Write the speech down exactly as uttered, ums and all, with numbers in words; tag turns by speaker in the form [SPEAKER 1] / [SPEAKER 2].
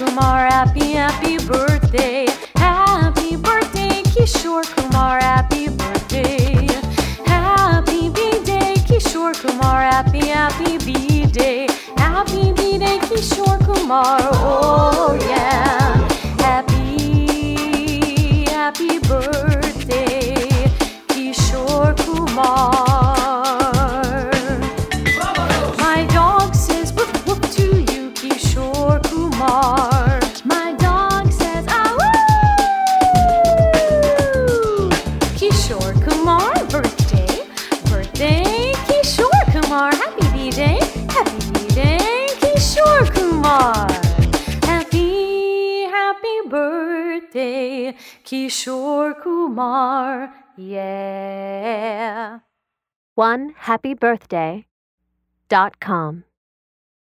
[SPEAKER 1] Kumar, happy, happy birthday. Happy birthday, Kishore Kumar, happy birthday. Happy B-Day, Kishore Kumar, happy, happy B-Day. Happy B-Day, Kishore Kumar, oh yeah. Happy, happy birthday, Kishore Kumar. My dog says whoop whoop to you, Kishore Kumar. My dog says ah woo. Kishore Kumar, birthday, birthday, Kishore Kumar. Happy B-Day, happy B-Day, Kishore Kumar. Happy, happy birthday, Kishore Kumar. Yeah.
[SPEAKER 2] one happy birthday dot com